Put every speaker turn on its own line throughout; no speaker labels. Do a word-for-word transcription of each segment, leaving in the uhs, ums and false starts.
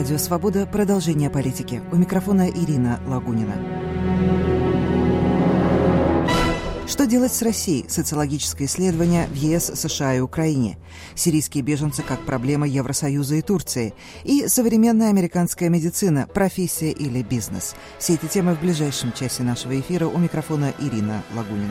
Радио «Свобода». Продолжение политики. У микрофона Ирина Лагунина. Что делать с Россией? Социологическое исследование в ЕС, США и Украине. Сирийские беженцы как проблема Евросоюза и Турции. И современная американская медицина. Профессия или бизнес. Все эти темы в ближайшем часе нашего эфира. У микрофона Ирина Лагунина.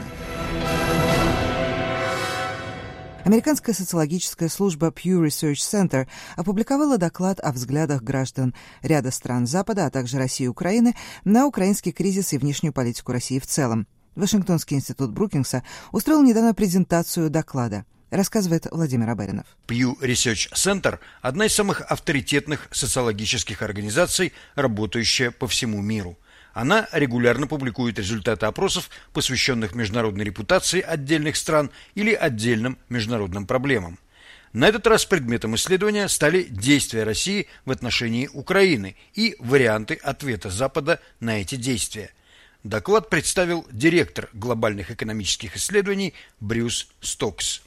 Американская социологическая служба Pew Research Center опубликовала доклад о взглядах граждан ряда стран Запада, а также России и Украины на украинский кризис и внешнюю политику России в целом. Вашингтонский институт Брукингса устроил недавно презентацию доклада. Рассказывает Владимир Абаринов.
Pew Research Center – одна из самых авторитетных социологических организаций, работающая по всему миру. Она регулярно публикует результаты опросов, посвященных международной репутации отдельных стран или отдельным международным проблемам. На этот раз предметом исследования стали действия России в отношении Украины и варианты ответа Запада на эти действия. Доклад представил директор глобальных экономических исследований Брюс Стокс.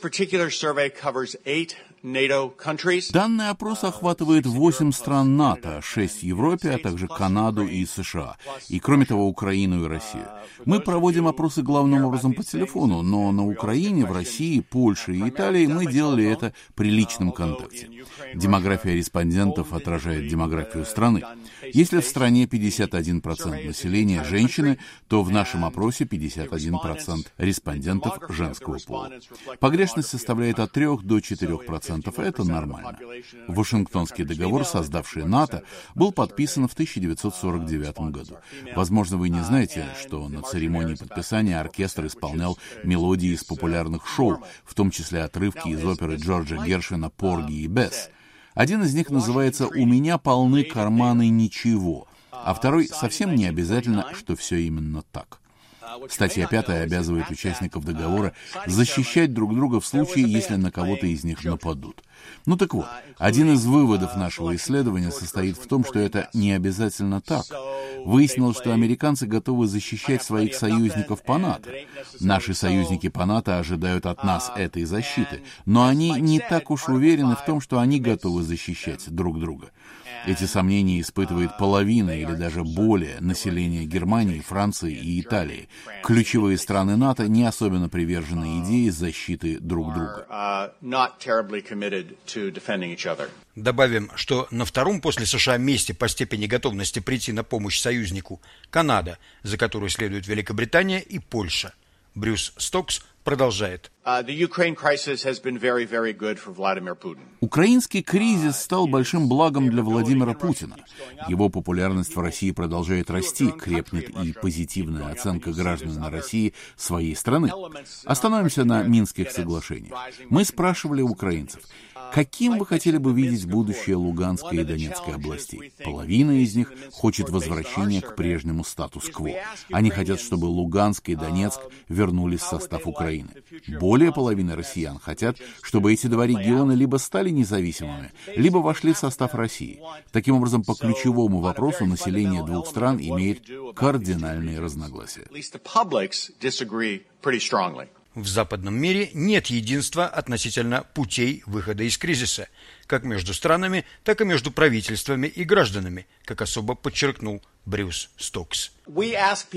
Данный опрос охватывает восемь стран НАТО, шесть в Европе, а также Канаду и США, и, кроме того, Украину и Россию. Мы проводим опросы главным образом по телефону, но на Украине, в России, Польше и Италии мы делали это при личном контакте. Демография респондентов отражает демографию страны. Если в стране пятьдесят один процент населения женщины, то в нашем опросе пятьдесят один процент респондентов женского пола. Погрешность составляет от трёх до четырёх процентов. Это нормально. Вашингтонский договор, создавший НАТО, был подписан в тысяча девятьсот сорок девятом году. Возможно, вы не знаете, что на церемонии подписания оркестр исполнял мелодии из популярных шоу, в том числе отрывки из оперы Джорджа Гершвина «Порги и Бесс». Один из них называется «У меня полны карманы ничего», а второй совсем не обязательно, что все именно так. Статья пятая обязывает участников договора защищать друг друга в случае, если на кого-то из них нападут. Ну так вот, один из выводов нашего исследования состоит в том, что это не обязательно так. Выяснилось, что американцы готовы защищать своих союзников по НАТО. Наши союзники по НАТО ожидают от нас этой защиты, но они не так уж уверены в том, что они готовы защищать друг друга. Эти сомнения испытывает половина или даже более населения Германии, Франции и Италии. Ключевые страны НАТО не особенно привержены идее защиты друг друга.
Добавим, что на втором после США месте по степени готовности прийти на помощь союзнику Канада, за которую следует Великобритания и Польша. Брюс Стокс продолжает.
Украинский кризис стал большим благом для Владимира Путина. Его популярность в России продолжает расти, крепнет и позитивная оценка граждан на России своей страны. Остановимся на Минских соглашениях. Мы спрашивали украинцев, каким вы хотели бы видеть будущее Луганской и Донецкой областей? Половина из них хочет возвращения к прежнему статус-кво. Они хотят, чтобы Луганск и Донецк вернулись в состав Украины. Более половины россиян хотят, чтобы эти два региона либо стали независимыми, либо вошли в состав России. Таким образом, по ключевому вопросу население двух стран имеет кардинальные разногласия.
В западном мире нет единства относительно путей выхода из кризиса, как между странами, так и между правительствами и гражданами, как особо подчеркнул Брюс Стокс.
Мы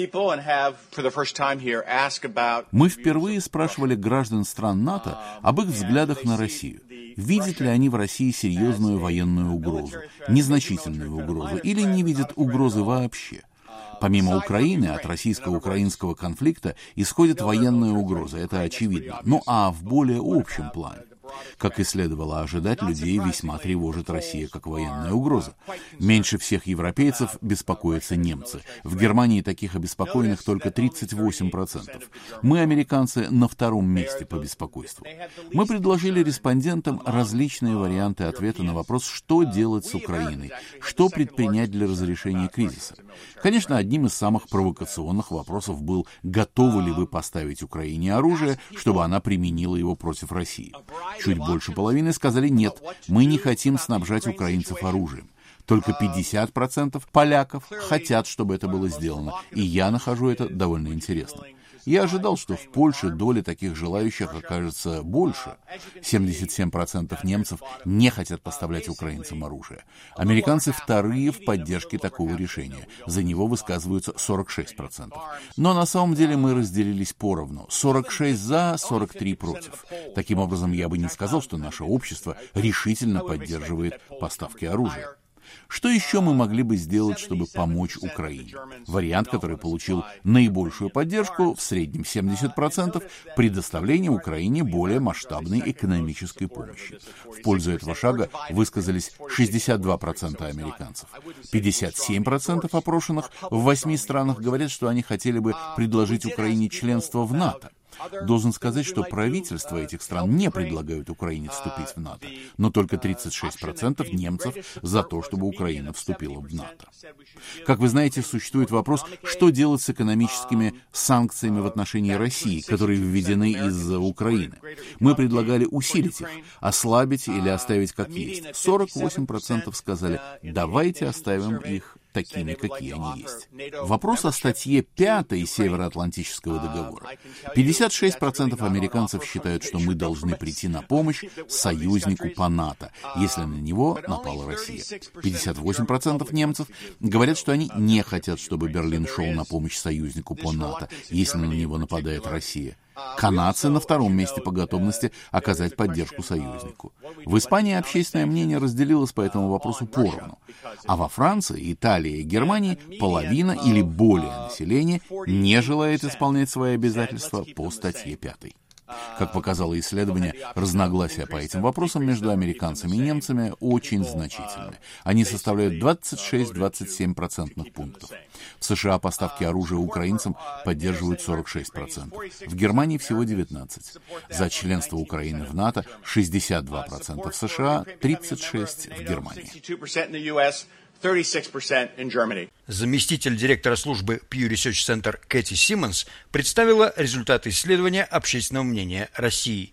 впервые спрашивали граждан стран НАТО об их взглядах на Россию. Видят ли они в России серьезную военную угрозу, незначительную угрозу или не видят угрозы вообще? Помимо Украины, от российско-украинского конфликта исходит военная угроза, это очевидно. Ну а в более общем плане? Как и следовало ожидать, людей весьма тревожит Россия как военная угроза. Меньше всех европейцев беспокоятся немцы. В Германии таких обеспокоенных только тридцать восемь процентов. Мы, американцы, на втором месте по беспокойству. Мы предложили респондентам различные варианты ответа на вопрос, что делать с Украиной, что предпринять для разрешения кризиса. Конечно, одним из самых провокационных вопросов был, готовы ли вы поставить Украине оружие, чтобы она применила его против России. Чуть больше половины сказали «нет, мы не хотим снабжать украинцев оружием». Только пятьдесят процентов поляков хотят, чтобы это было сделано, и я нахожу это довольно интересным. Я ожидал, что в Польше доля таких желающих окажется больше. семьдесят семь процентов немцев не хотят поставлять украинцам оружие. Американцы вторые в поддержке такого решения. За него высказываются сорок шесть процентов. Но на самом деле мы разделились поровну. сорок шесть за, сорок три против. Таким образом, я бы не сказал, что наше общество решительно поддерживает поставки оружия. Что еще мы могли бы сделать, чтобы помочь Украине? Вариант, который получил наибольшую поддержку, в среднем семьдесят процентов, предоставление Украине более масштабной экономической помощи. В пользу этого шага высказались шестьдесят два процента американцев. пятьдесят семь процентов опрошенных в восьми странах говорят, что они хотели бы предложить Украине членство в НАТО. Должен сказать, что правительства этих стран не предлагают Украине вступить в НАТО, но только тридцать шесть процентов немцев за то, чтобы Украина вступила в НАТО. Как вы знаете, существует вопрос, что делать с экономическими санкциями в отношении России, которые введены из-за Украины. Мы предлагали усилить их, ослабить или оставить как есть. сорок восемь процентов сказали, давайте оставим их такими, какие они есть. Вопрос о статье пятой Североатлантического договора. пятьдесят шесть процентов американцев считают, что мы должны прийти на помощь союзнику по НАТО, если на него напала Россия. пятьдесят восемь процентов немцев говорят, что они не хотят, чтобы Берлин шел на помощь союзнику по НАТО, если на него нападает Россия. Канадцы на втором месте по готовности оказать поддержку союзнику. В Испании общественное мнение разделилось по этому вопросу поровну. А во Франции, Италии и Германии половина или более населения не желает исполнять свои обязательства по статье пятой. Как показало исследование, разногласия по этим вопросам между американцами и немцами очень значительны. Они составляют двадцать шесть - двадцать семь процентных пунктов. В США поставки оружия украинцам поддерживают сорок шесть процентов. В Германии всего девятнадцать процентов. За членство Украины в НАТО шестьдесят два процента в США, тридцать шесть процентов в Германии.
Заместитель директора службы Pew Research Center Кэти Симмонс представила результаты исследования общественного мнения России.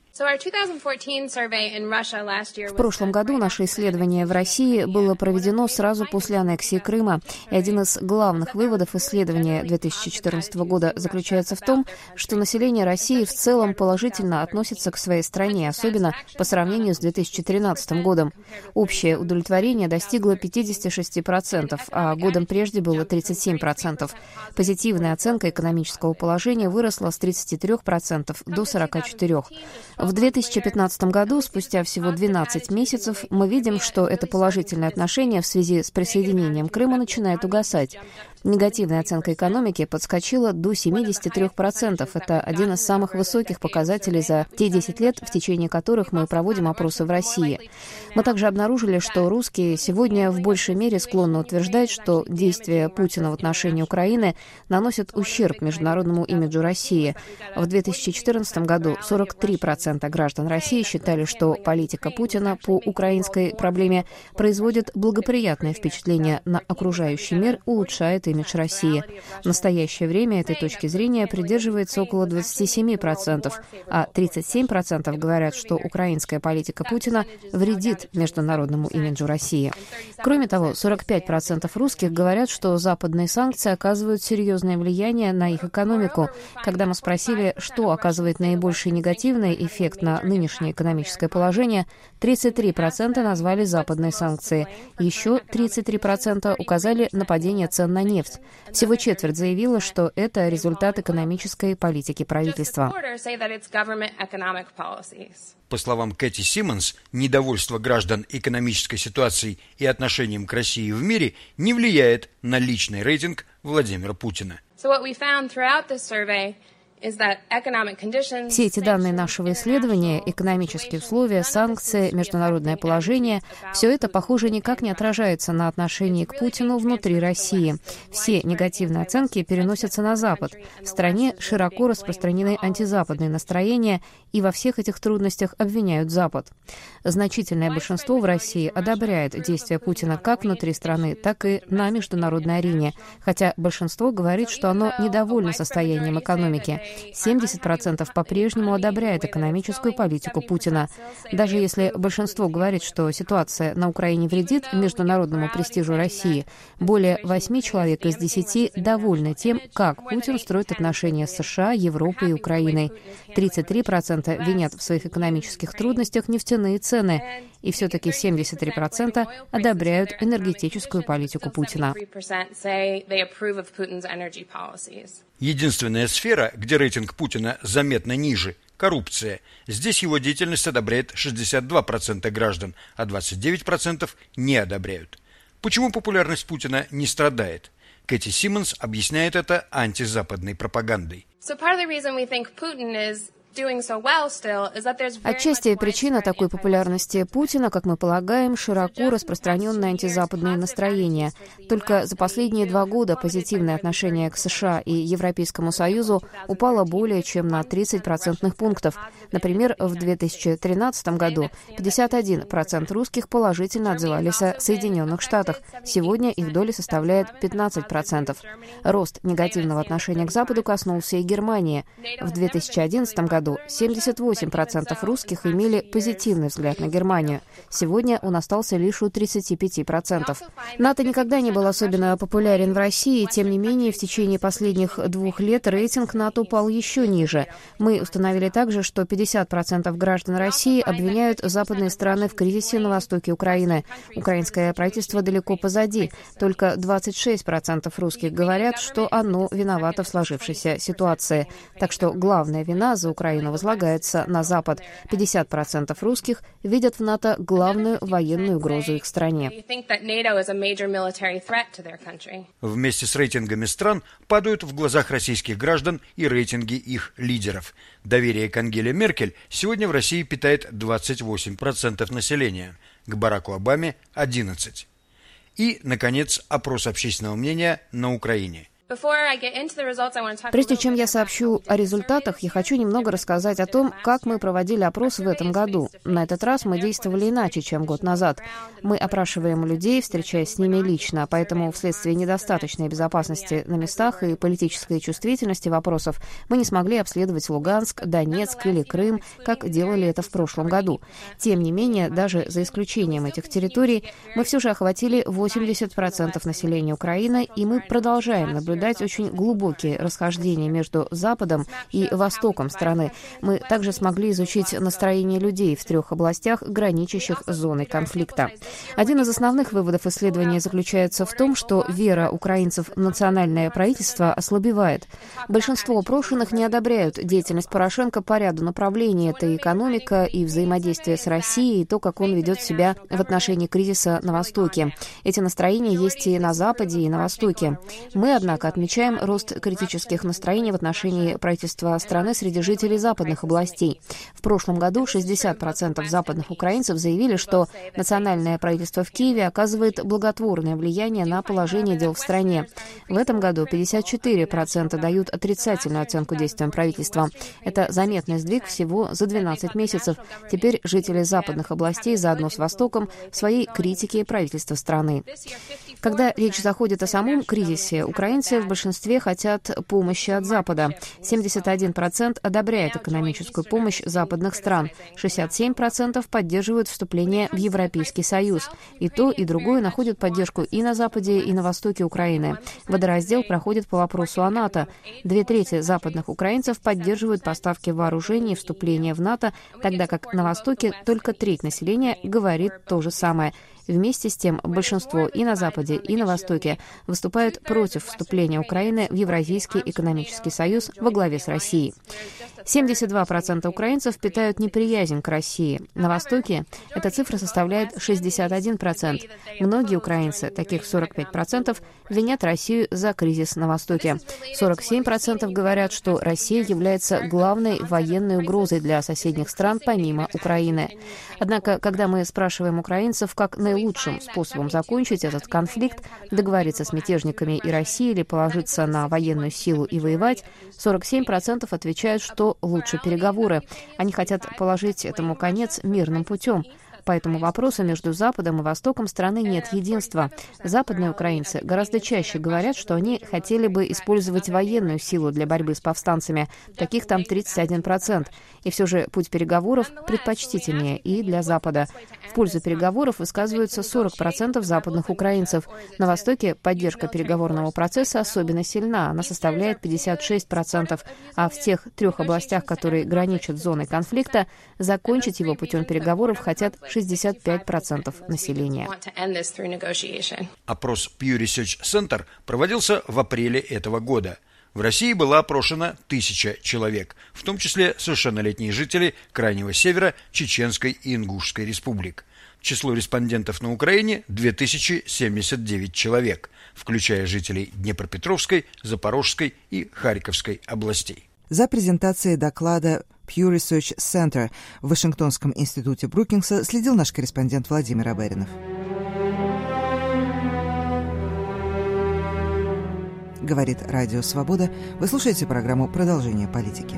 В прошлом году наше исследование в России было проведено сразу после аннексии Крыма, и один из главных выводов исследования две тысячи четырнадцатого года заключается в том, что население России в целом положительно относится к своей стране, особенно по сравнению с две тысячи тринадцатым годом. Общее удовлетворение достигло пятьдесят шесть процентов, а годом прежде было тридцать семь процентов. Позитивная оценка экономического положения выросла с тридцати трёх процентов до сорока четырёх процентов. В две тысячи пятнадцатом году, спустя всего двенадцать месяцев, мы видим, что это положительное отношение в связи с присоединением Крыма начинает угасать. Негативная оценка экономики подскочила до семидесяти трёх процентов. Это один из самых высоких показателей за те десять лет, в течение которых мы проводим опросы в России. Мы также обнаружили, что русские сегодня в большей мере склонны утверждать, что действия Путина в отношении Украины наносят ущерб международному имиджу России. В две тысячи четырнадцатом году сорок три процента граждан России считали, что политика Путина по украинской проблеме производит благоприятное впечатление на окружающий мир, улучшает имидж России. В настоящее время этой точки зрения придерживается около двадцати семи процентов, а тридцать семь процентов говорят, что украинская политика Путина вредит международному имиджу России. Кроме того, сорок пять процентов русских говорят, что западные санкции оказывают серьезное влияние на их экономику. Когда мы спросили, что оказывает наибольший негативный эффект на нынешнее экономическое положение, тридцать три процента назвали западные санкции. Еще тридцать три процента указали на падение цен на нефть. Всего четверть заявила, что это результат экономической политики правительства.
По словам Кэти Симмонс, недовольство граждан экономической ситуацией и отношением к России в мире не влияет на личный рейтинг Владимира Путина.
Все эти данные нашего исследования, экономические условия, санкции, международное положение, все это, похоже, никак не отражается на отношении к Путину внутри России. Все негативные оценки переносятся на Запад. В стране широко распространены антизападные настроения, и во всех этих трудностях обвиняют Запад. Значительное большинство в России одобряет действия Путина как внутри страны, так и на международной арене, хотя большинство говорит, что оно недовольно состоянием экономики. семьдесят процентов по-прежнему одобряет экономическую политику Путина. Даже если большинство говорит, что ситуация на Украине вредит международному престижу России, более восьми человек из десяти довольны тем, как Путин строит отношения с США, Европой и Украиной. тридцать три процента винят в своих экономических трудностях нефтяные цены. И все-таки семьдесят три процента одобряют энергетическую политику Путина.
Единственная сфера, где рейтинг Путина заметно ниже – коррупция. Здесь его деятельность одобряет шестьдесят два процента граждан, а двадцать девять процентов не одобряют. Почему популярность Путина не страдает? Кэти Симмонс объясняет это антизападной пропагандой.
Отчасти причина такой популярности Путина, как мы полагаем, широко распространенное антизападное настроение. Только за последние два года позитивное отношение к США и Европейскому Союзу упало более чем на тридцать процентных пунктов. Например, в две тысячи тринадцатом году пятьдесят один процент русских положительно отзывались о Соединенных Штатах. Сегодня их доля составляет пятнадцать процентов. Рост негативного отношения к Западу коснулся и Германии. В две тысячи одиннадцатом году семьдесят восемь процентов русских имели позитивный взгляд на Германию. Сегодня он остался лишь у тридцати пяти процентов. НАТО никогда не был особенно популярен в России, тем не менее, в течение последних двух лет рейтинг НАТО упал еще ниже. Мы установили также, что пятьдесят процентов граждан России обвиняют западные страны в кризисе на востоке Украины. Украинское правительство далеко позади. Только двадцать шесть процентов русских говорят, что оно виновато в сложившейся ситуации. Так что главная вина за Украину возлагается на Запад. пятьдесят процентов русских видят в НАТО главную военную угрозу их стране.
Вместе с рейтингами стран падают в глазах российских граждан и рейтинги их лидеров. Доверие к Ангеле Меркель сегодня в России питает двадцать восемь процентов населения, к Бараку Обаме – одиннадцать процентов. И, наконец, опрос общественного мнения на Украине.
Прежде чем я сообщу о результатах, я хочу немного рассказать о том, как мы проводили опрос в этом году. На этот раз мы действовали иначе, чем год назад. Мы опрашиваем людей, встречаясь с ними лично, поэтому вследствие недостаточной безопасности на местах и политической чувствительности вопросов мы не смогли обследовать Луганск, Донецк или Крым, как делали это в прошлом году. Тем не менее, даже за исключением этих территорий, мы все же охватили восемьдесят процентов населения Украины, и мы продолжаем наблюдать очень глубокие расхождения между Западом и Востоком страны. Мы также смогли изучить настроение людей в трех областях, граничащих с зоной конфликта. Один из основных выводов исследования заключается в том, что вера украинцев в национальное правительство ослабевает. Большинство опрошенных не одобряют деятельность Порошенко по ряду направлений. Это и экономика, и взаимодействие с Россией, и то, как он ведет себя в отношении кризиса на Востоке. Эти настроения есть и на Западе, и на Востоке. Мы, однако, отмечаем рост критических настроений в отношении правительства страны среди жителей западных областей. В прошлом году шестьдесят процентов западных украинцев заявили, что национальное правительство в Киеве оказывает благотворное влияние на положение дел в стране. В этом году пятьдесят четыре процента дают отрицательную оценку действиям правительства. Это заметный сдвиг всего за двенадцать месяцев. Теперь жители западных областей заодно с Востоком в своей критике правительства страны. Когда речь заходит о самом кризисе, украинцы в большинстве хотят помощи от Запада. семьдесят один процент одобряет экономическую помощь западных стран. шестьдесят семь процентов поддерживают вступление в Европейский Союз. И то, и другое находят поддержку и на Западе, и на Востоке Украины. Водораздел проходит по вопросу о НАТО. Две трети западных украинцев поддерживают поставки вооружений и вступление в НАТО, тогда как на Востоке только треть населения говорит то же самое. Вместе с тем, большинство и на Западе, и на Востоке выступают против вступления Украины в Евразийский экономический союз во главе с Россией. семьдесят два процента украинцев питают неприязнь к России. На Востоке эта цифра составляет шестьдесят один процент. Многие украинцы, таких сорок пять процентов, винят Россию за кризис на Востоке. сорок семь процентов говорят, что Россия является главной военной угрозой для соседних стран помимо Украины. Однако, когда мы спрашиваем украинцев, как наилучшим способом закончить этот конфликт, договориться с мятежниками и Россией или положиться на военную силу и воевать, сорок семь процентов отвечают, что лучше переговоры. Они хотят положить этому конец мирным путем. По этому вопросу между Западом и Востоком страны нет единства. Западные украинцы гораздо чаще говорят, что они хотели бы использовать военную силу для борьбы с повстанцами. Таких там тридцать один процент. И все же путь переговоров предпочтительнее и для Запада. В пользу переговоров высказываются сорок процентов западных украинцев. На Востоке поддержка переговорного процесса особенно сильна. Она составляет пятьдесят шесть процентов. А в тех трех областях, которые граничат с зоной конфликта, закончить его путем переговоров хотят шестьдесят пять процентов населения.
Опрос Pew Research Center проводился в апреле этого года. В России была опрошена тысяча человек, в том числе совершеннолетние жители Крайнего Севера, Чеченской и Ингушской республик. Число респондентов на Украине – две тысячи семьдесят девять человек, включая жителей Днепропетровской, Запорожской и Харьковской областей.
За презентацией доклада Pew Research Center в Вашингтонском институте Брукингса следил наш корреспондент Владимир Аберинов. Говорит Радио Свобода. Вы слушаете программу «Продолжение политики».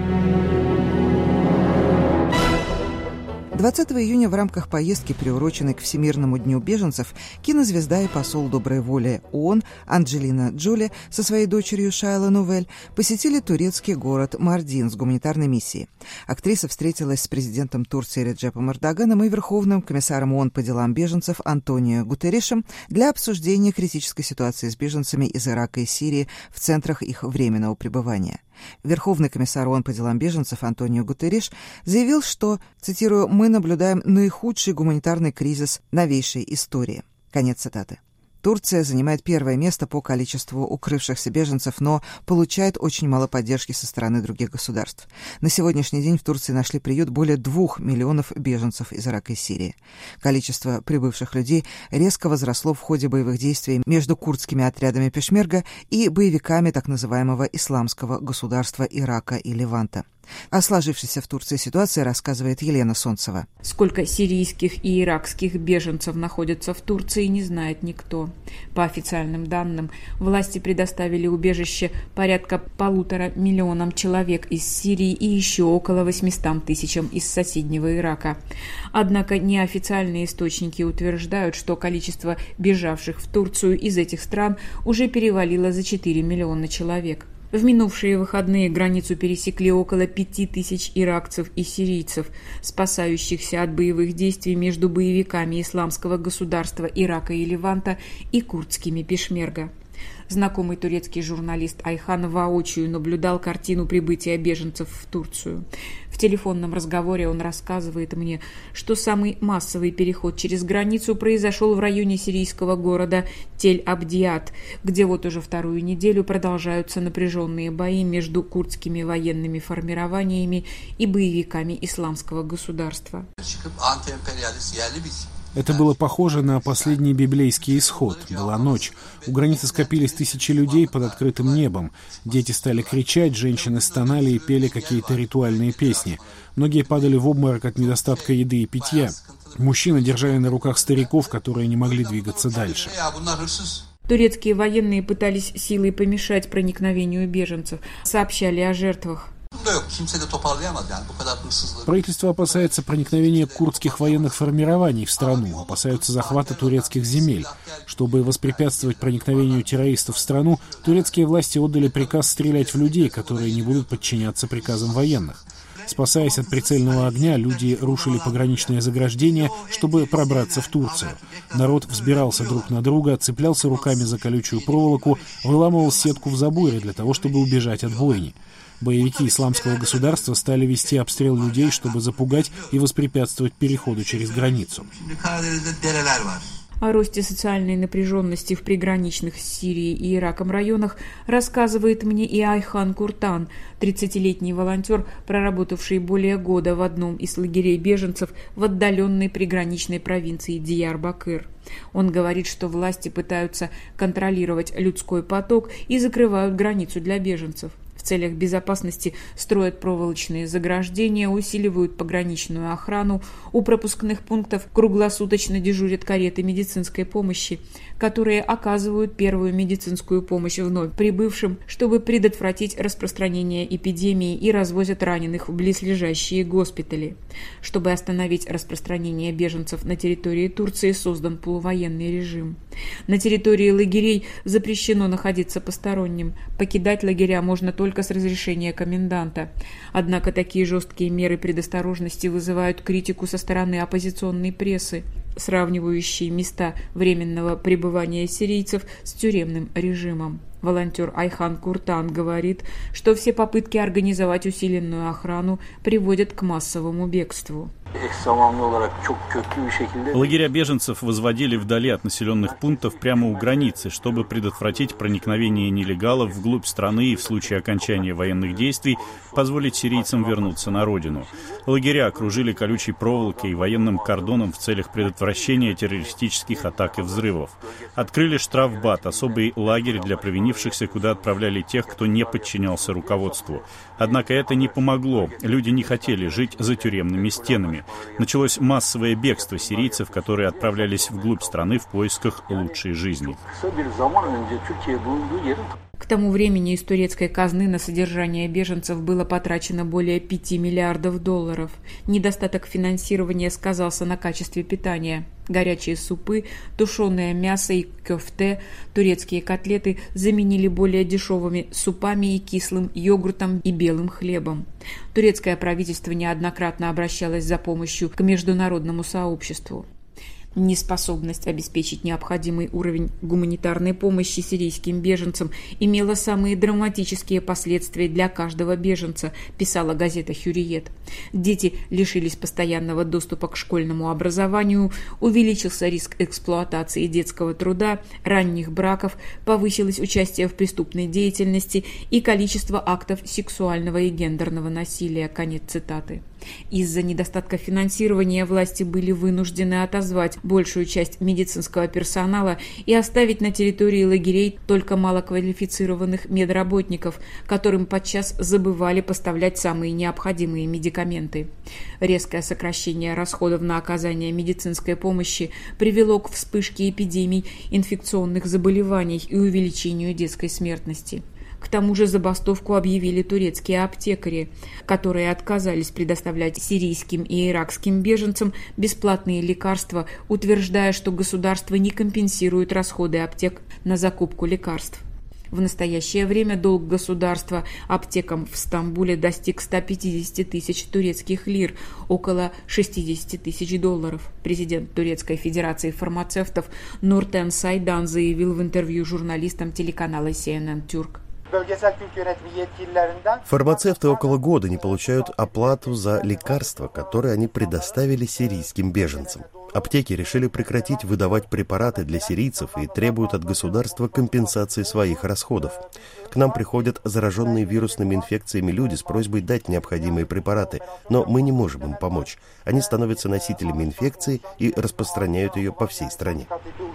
двадцатого июня в рамках поездки, приуроченной к Всемирному дню беженцев, кинозвезда и посол доброй воли ООН Анджелина Джоли со своей дочерью Шайла Новель посетили турецкий город Мардин с гуманитарной миссией. Актриса встретилась с президентом Турции Реджепом Эрдоганом и Верховным комиссаром ООН по делам беженцев Антонио Гутерришем для обсуждения критической ситуации с беженцами из Ирака и Сирии в центрах их временного пребывания. Верховный комиссар ООН по делам беженцев Антонио Гутерриш заявил, что, цитирую, «мы наблюдаем наихудший гуманитарный кризис новейшей истории». Конец цитаты. Турция занимает первое место по количеству укрывшихся беженцев, но получает очень мало поддержки со стороны других государств. На сегодняшний день в Турции нашли приют более двух миллионов беженцев из Ирака и Сирии. Количество прибывших людей резко возросло в ходе боевых действий между курдскими отрядами Пешмерга и боевиками так называемого исламского государства Ирака и Леванта. О сложившейся в Турции ситуации рассказывает Елена Солнцева.
Сколько сирийских и иракских беженцев находится в Турции, не знает никто. По официальным данным, власти предоставили убежище порядка полутора миллионам человек из Сирии и еще около восьмистам тысячам из соседнего Ирака. Однако неофициальные источники утверждают, что количество бежавших в Турцию из этих стран уже перевалило за четыре миллиона человек. В минувшие выходные границу пересекли около пяти тысяч иракцев и сирийцев, спасающихся от боевых действий между боевиками исламского государства Ирака и Леванта и курдскими пешмерга. Знакомый турецкий журналист Айхан воочию наблюдал картину прибытия беженцев в Турцию. В телефонном разговоре он рассказывает мне, что самый массовый переход через границу произошел в районе сирийского города Тель-Абдиат, где вот уже вторую неделю продолжаются напряженные бои между курдскими военными формированиями и боевиками исламского государства.
Это было похоже на последний библейский исход. Была ночь. У границы скопились тысячи людей под открытым небом. Дети стали кричать, женщины стонали и пели какие-то ритуальные песни. Многие падали в обморок от недостатка еды и питья. Мужчины держали на руках стариков, которые не могли двигаться дальше.
Турецкие военные пытались силой помешать проникновению беженцев, сообщали о жертвах.
Правительство опасается проникновения курдских военных формирований в страну, опасаются захвата турецких земель. Чтобы воспрепятствовать проникновению террористов в страну, турецкие власти отдали приказ стрелять в людей, которые не будут подчиняться приказам военных. Спасаясь от прицельного огня, люди рушили пограничные заграждения, чтобы пробраться в Турцию. Народ взбирался друг на друга, цеплялся руками за колючую проволоку, выламывал сетку в заборе для того, чтобы убежать от бойни. Боевики исламского государства стали вести обстрел людей, чтобы запугать и воспрепятствовать переходу через границу.
О росте социальной напряженности в приграничных с Сирией и Ираком районах рассказывает мне и Айхан Куртан, тридцатилетний волонтер, проработавший более года в одном из лагерей беженцев в отдаленной приграничной провинции Диярбакыр. Он говорит, что власти пытаются контролировать людской поток и закрывают границу для беженцев. В целях безопасности строят проволочные заграждения, усиливают пограничную охрану, у пропускных пунктов круглосуточно дежурят кареты медицинской помощи. которые оказывают первую медицинскую помощь вновь прибывшим, чтобы предотвратить распространение эпидемии, и развозят раненых в близлежащие госпитали. Чтобы остановить распространение беженцев на территории Турции, создан полувоенный режим. На территории лагерей запрещено находиться посторонним. Покидать лагеря можно только с разрешения коменданта. Однако такие жесткие меры предосторожности вызывают критику со стороны оппозиционной прессы, сравнивающей места временного пребывания сирийцев с тюремным режимом. Волонтер Айхан Куртан говорит, что все попытки организовать усиленную охрану приводят к массовому бегству.
Лагеря беженцев возводили вдали от населенных пунктов прямо у границы, чтобы предотвратить проникновение нелегалов вглубь страны и в случае окончания военных действий позволить сирийцам вернуться на родину. Лагеря окружили колючей проволокой и военным кордоном в целях предотвращения террористических атак и взрывов. Открыли штрафбат, особый лагерь для провинившихся, куда отправляли тех, кто не подчинялся руководству. Однако это не помогло. Люди не хотели жить за тюремными стенами. Началось массовое бегство сирийцев, которые отправлялись вглубь страны в поисках лучшей жизни.
К тому времени из турецкой казны на содержание беженцев было потрачено более пяти миллиардов долларов. Недостаток финансирования сказался на качестве питания. Горячие супы, тушеное мясо и кёфте, турецкие котлеты заменили более дешевыми супами и кислым йогуртом и белым хлебом. Турецкое правительство неоднократно обращалось за помощью к международному сообществу. Неспособность обеспечить необходимый уровень гуманитарной помощи сирийским беженцам имела самые драматические последствия для каждого беженца, писала газета «Хюриет». Дети лишились постоянного доступа к школьному образованию, увеличился риск эксплуатации детского труда, ранних браков, повысилось участие в преступной деятельности и количество актов сексуального и гендерного насилия. Конец цитаты. Из-за недостатка финансирования власти были вынуждены отозвать большую часть медицинского персонала и оставить на территории лагерей только малоквалифицированных медработников, которым подчас забывали поставлять самые необходимые медикаменты. Резкое сокращение расходов на оказание медицинской помощи привело к вспышке эпидемий инфекционных заболеваний и увеличению детской смертности. К тому же забастовку объявили турецкие аптекари, которые отказались предоставлять сирийским и иракским беженцам бесплатные лекарства, утверждая, что государство не компенсирует расходы аптек на закупку лекарств. В настоящее время долг государства аптекам в Стамбуле достиг ста пятидесяти тысяч турецких лир, около шестидесяти тысяч долларов. Президент Турецкой федерации фармацевтов Нуртен Сайдан заявил в интервью журналистам телеканала си эн эн Türk.
Фармацевты около года не получают оплату за лекарства, которые они предоставили сирийским беженцам. Аптеки решили прекратить выдавать препараты для сирийцев и требуют от государства компенсации своих расходов. К нам приходят зараженные вирусными инфекциями люди с просьбой дать необходимые препараты, но мы не можем им помочь. Они становятся носителями инфекции и распространяют ее по всей стране.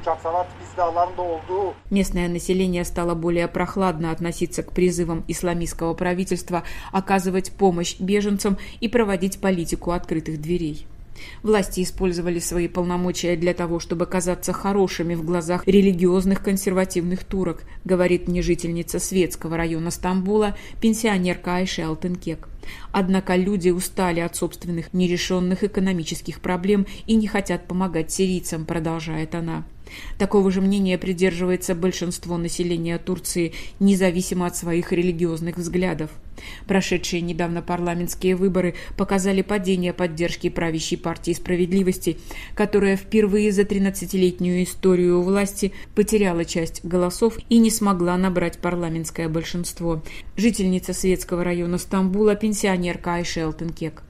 Местное население стало более прохладно относиться к призывам исламистского правительства оказывать помощь беженцам и проводить политику открытых дверей. Власти использовали свои полномочия для того, чтобы казаться хорошими в глазах религиозных консервативных турок, говорит мне жительница Светского района Стамбула, пенсионерка Айше Алтынкек. Однако люди устали от собственных нерешенных экономических проблем и не хотят помогать сирийцам, продолжает она. Такого же мнения придерживается большинство населения Турции, независимо от своих религиозных взглядов. Прошедшие недавно парламентские выборы показали падение поддержки правящей партии «Справедливости», которая впервые за тринадцатилетнюю историю власти потеряла часть голосов и не смогла набрать парламентское большинство. Жительница Светского района Стамбула, пенсионерка Айше Алтынкек.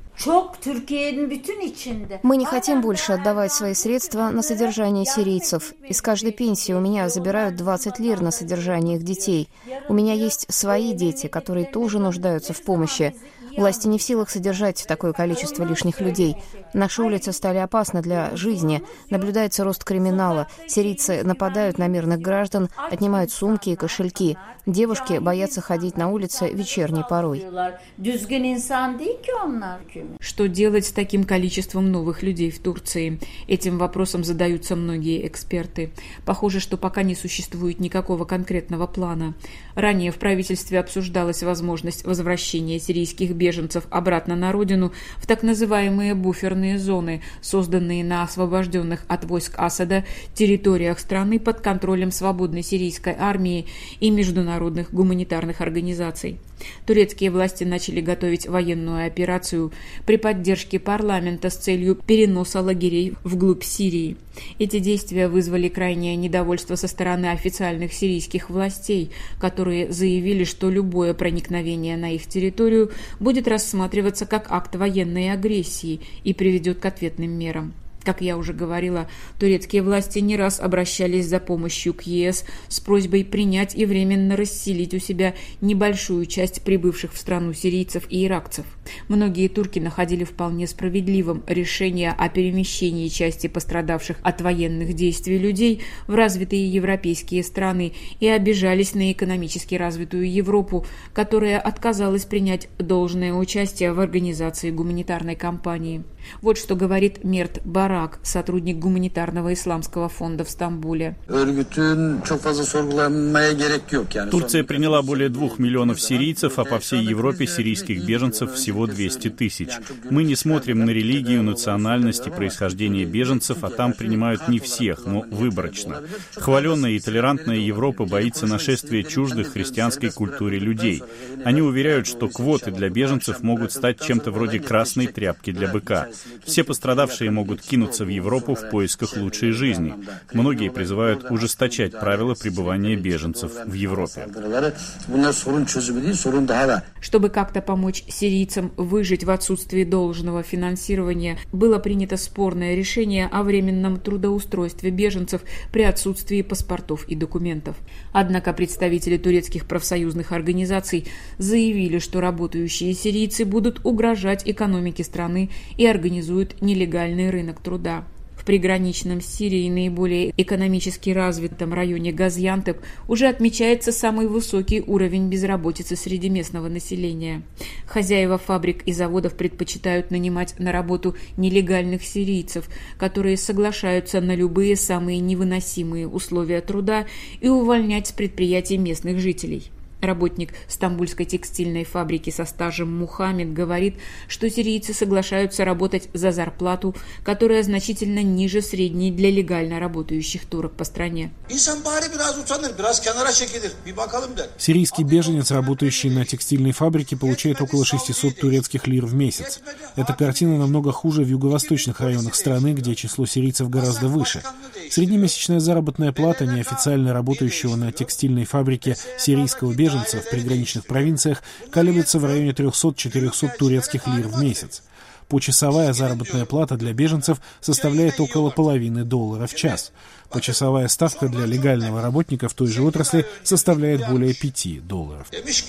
Мы не хотим больше отдавать свои средства на содержание сирийцев. Из каждой пенсии у меня забирают двадцать лир на содержание их детей. У меня есть свои дети, которые тоже нуждаются в помощи. Власти не в силах содержать такое количество лишних людей. Наши улицы стали опасны для жизни. Наблюдается рост криминала. Сирийцы нападают на мирных граждан, отнимают сумки и кошельки. Девушки боятся ходить на улице вечерней порой.
Что делать с таким количеством новых людей в Турции? Этим вопросом задаются многие эксперты. Похоже, что пока не существует никакого конкретного плана. Ранее в правительстве обсуждалась возможность возвращения сирийских беженцев обратно на родину в так называемые буферные зоны, созданные на освобожденных от войск Асада территориях страны под контролем свободной сирийской армии и международных гуманитарных организаций. Турецкие власти начали готовить военную операцию при поддержке парламента с целью переноса лагерей вглубь Сирии. Эти действия вызвали крайнее недовольство со стороны официальных сирийских властей, которые заявили, что любое проникновение на их территорию будет рассматриваться как акт военной агрессии и приведет к ответным мерам. Как я уже говорила, турецкие власти не раз обращались за помощью к ЕС с просьбой принять и временно расселить у себя небольшую часть прибывших в страну сирийцев и иракцев. Многие турки находили вполне справедливым решение о перемещении части пострадавших от военных действий людей в развитые европейские страны и обижались на экономически развитую Европу, которая отказалась принять должное участие в организации гуманитарной кампании. Вот что говорит Мерт Барак, сотрудник гуманитарного исламского фонда в Стамбуле.
Турция приняла более двух миллионов сирийцев, а по всей Европе сирийских беженцев всего двести тысяч. Мы не смотрим на религию, национальность и происхождение беженцев, а там принимают не всех, но выборочно. Хваленная и толерантная Европа боится нашествия чуждых христианской культуре людей. Они уверяют, что квоты для беженцев могут стать чем-то вроде красной тряпки для быка. Все пострадавшие могут кинуться в Европу в поисках лучшей жизни. Многие призывают ужесточать правила пребывания беженцев в Европе.
Чтобы как-то помочь сирийцам выжить в отсутствии должного финансирования, было принято спорное решение о временном трудоустройстве беженцев при отсутствии паспортов и документов. Однако представители турецких профсоюзных организаций заявили, что работающие сирийцы будут угрожать экономике страны и организуют нелегальный рынок труда. В приграничном с Сирией наиболее экономически развитом районе Газиантеп уже отмечается самый высокий уровень безработицы среди местного населения. Хозяева фабрик и заводов предпочитают нанимать на работу нелегальных сирийцев, которые соглашаются на любые самые невыносимые условия труда и увольнять с предприятий местных жителей. Работник стамбульской текстильной фабрики со стажем Мухаммед говорит, что сирийцы соглашаются работать за зарплату, которая значительно ниже средней для легально работающих турок по стране.
Сирийский беженец, работающий на текстильной фабрике, получает около шестисот турецких лир в месяц. Эта картина намного хуже в юго-восточных районах страны, где число сирийцев гораздо выше. Среднемесячная заработная плата неофициально работающего на текстильной фабрике сирийского беженца в приграничных провинциях колеблется в районе трехсот-четырехсот турецких лир в месяц. Почасовая заработная плата для беженцев составляет около половины доллара в час. Почасовая ставка для легального работника в той же отрасли составляет более пяти долларов.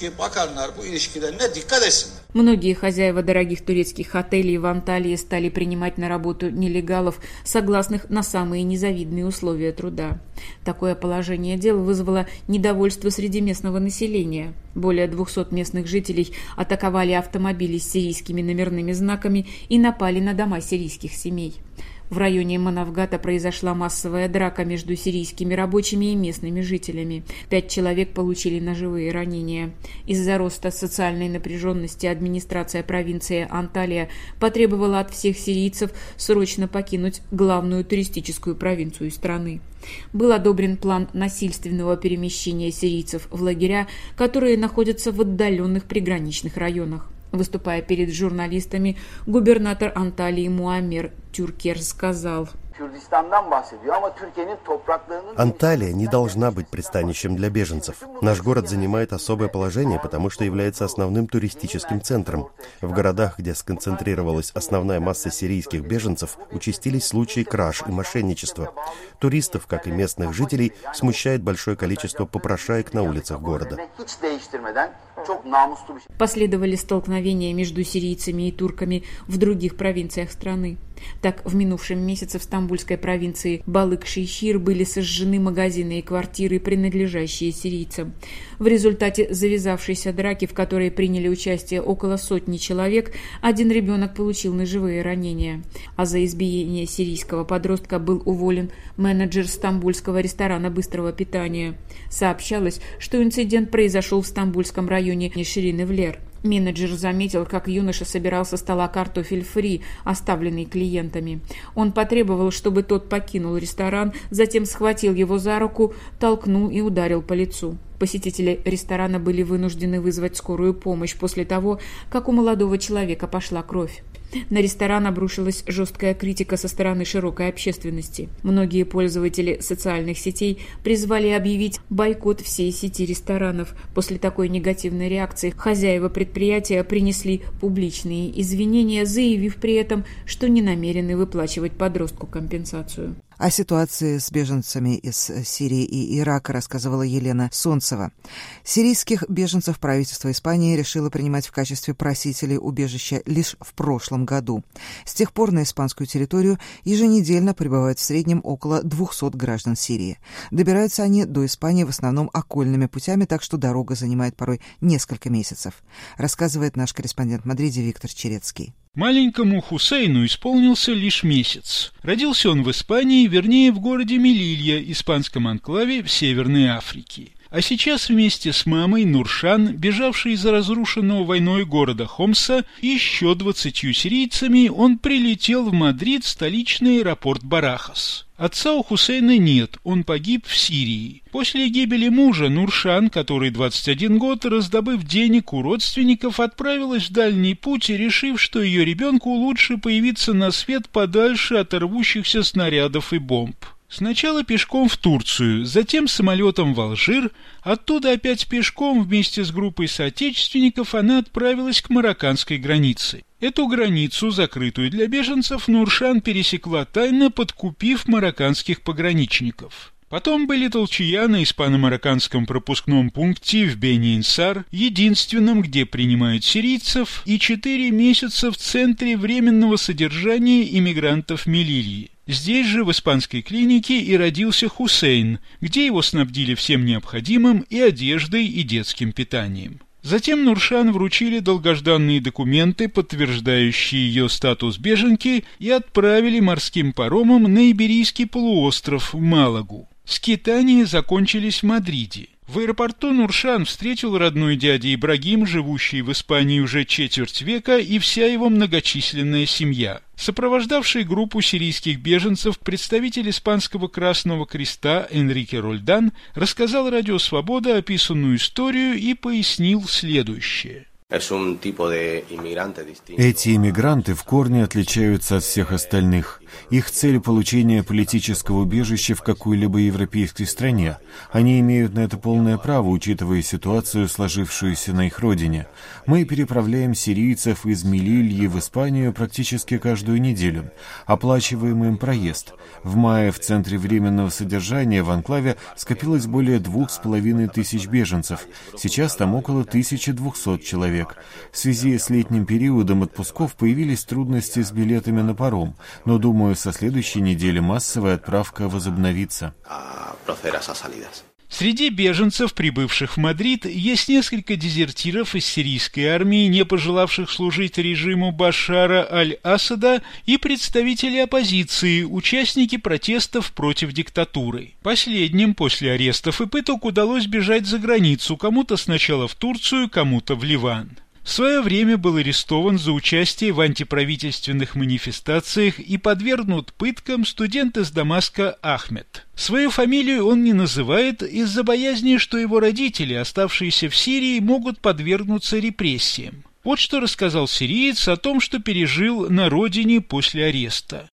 Многие хозяева дорогих турецких отелей в Анталии стали принимать на работу нелегалов, согласных на самые незавидные условия труда. Такое положение дел вызвало недовольство среди местного населения. Более двухсот местных жителей атаковали автомобили с сирийскими номерными знаками и напали на дома сирийских семей. В районе Манавгата произошла массовая драка между сирийскими рабочими и местными жителями. Пять человек получили ножевые ранения. Из-за роста социальной напряженности администрация провинции Анталия потребовала от всех сирийцев срочно покинуть главную туристическую провинцию страны. Был одобрен план насильственного перемещения сирийцев в лагеря, которые находятся в отдаленных приграничных районах. Выступая перед журналистами, губернатор Анталии Муаммер Тюркер сказал:
Анталия не должна быть пристанищем для беженцев. Наш город занимает особое положение, потому что является основным туристическим центром. В городах, где сконцентрировалась основная масса сирийских беженцев, участились случаи краж и мошенничества. Туристов, как и местных жителей, смущает большое количество попрошаек на улицах города.
Последовали столкновения между сирийцами и турками в других провинциях страны. Так, в минувшем месяце в стамбульской провинции Балык-Шейхир были сожжены магазины и квартиры, принадлежащие сирийцам. В результате завязавшейся драки, в которой приняли участие около сотни человек, один ребенок получил ножевые ранения. А за избиение сирийского подростка был уволен менеджер стамбульского ресторана быстрого питания. Сообщалось, что инцидент произошел в стамбульском районе Ширин-Эвлер. Менеджер заметил, как юноша собирал со стола картофель фри, оставленный клиентами. Он потребовал, чтобы тот покинул ресторан, затем схватил его за руку, толкнул и ударил по лицу. Посетители ресторана были вынуждены вызвать скорую помощь после того, как у молодого человека пошла кровь. На ресторан обрушилась жесткая критика со стороны широкой общественности. Многие пользователи социальных сетей призвали объявить бойкот всей сети ресторанов. После такой негативной реакции хозяева предприятия принесли публичные извинения, заявив при этом, что не намерены выплачивать подростку компенсацию.
О ситуации с беженцами из Сирии и Ирака рассказывала Елена Солнцева. Сирийских беженцев правительство Испании решило принимать в качестве просителей убежища лишь в прошлом году. С тех пор на испанскую территорию еженедельно прибывают в среднем около двухсот граждан Сирии. Добираются они до Испании в основном окольными путями, так что дорога занимает порой несколько месяцев, рассказывает наш корреспондент в Мадриде Виктор Черецкий.
Маленькому Хусейну исполнился лишь месяц. Родился он в Испании, вернее, в городе Мелилья, испанском анклаве в Северной Африке. А сейчас вместе с мамой Нуршан, бежавшей из разрушенного войной города Хомса, и еще двадцатью сирийцами, он прилетел в Мадрид, столичный аэропорт Барахас. Отца у Хусейна нет, он погиб в Сирии. После гибели мужа Нуршан, который двадцать один год, раздобыв денег у родственников, отправилась в дальний путь, решив, что ее ребенку лучше появиться на свет подальше от рвущихся снарядов и бомб. Сначала пешком в Турцию, затем самолетом в Алжир, оттуда опять пешком вместе с группой соотечественников она отправилась к марокканской границе. Эту границу, закрытую для беженцев, Нуршан пересекла тайно, подкупив марокканских пограничников. Потом были толчья на испано-марокканском пропускном пункте в Бени-Инсар, единственном, где принимают сирийцев, и четыре месяца в центре временного содержания иммигрантов Мелильи. Здесь же, в испанской клинике, и родился Хусейн, где его снабдили всем необходимым и одеждой, и детским питанием. Затем Нуршан вручили долгожданные документы, подтверждающие ее статус беженки, и отправили морским паромом на Иберийский полуостров в Малагу. Скитания закончились в Мадриде. В аэропорту Нуршан встретил родной дядя Ибрагим, живущий в Испании уже четверть века, и вся его многочисленная семья. Сопровождавший группу сирийских беженцев представитель Испанского Красного Креста Энрике Рольдан рассказал Радио Свобода описанную историю и пояснил следующее.
Эти иммигранты в корне отличаются от всех остальных. Их цель – получение политического убежища в какой-либо европейской стране. Они имеют на это полное право, учитывая ситуацию, сложившуюся на их родине. Мы переправляем сирийцев из Мелильи в Испанию практически каждую неделю. Оплачиваем им проезд. В мае в центре временного содержания в анклаве скопилось более двух с половиной тысяч беженцев. Сейчас там около тысячи двухсот человек. В связи с летним периодом отпусков появились трудности с билетами на паром, но, думаю, со следующей недели массовая отправка возобновится.
Среди беженцев, прибывших в Мадрид, есть несколько дезертиров из сирийской армии, не пожелавших служить режиму Башара аль-Асада, и представители оппозиции, участники протестов против диктатуры. Последним после арестов и пыток удалось бежать за границу, кому-то сначала в Турцию, кому-то в Ливан. В свое время был арестован за участие в антиправительственных манифестациях и подвергнут пыткам студент из Дамаска Ахмед. Свою фамилию он не называет из-за боязни, что его родители, оставшиеся в Сирии, могут подвергнуться репрессиям. Вот что рассказал сириец о том, что пережил на родине после ареста.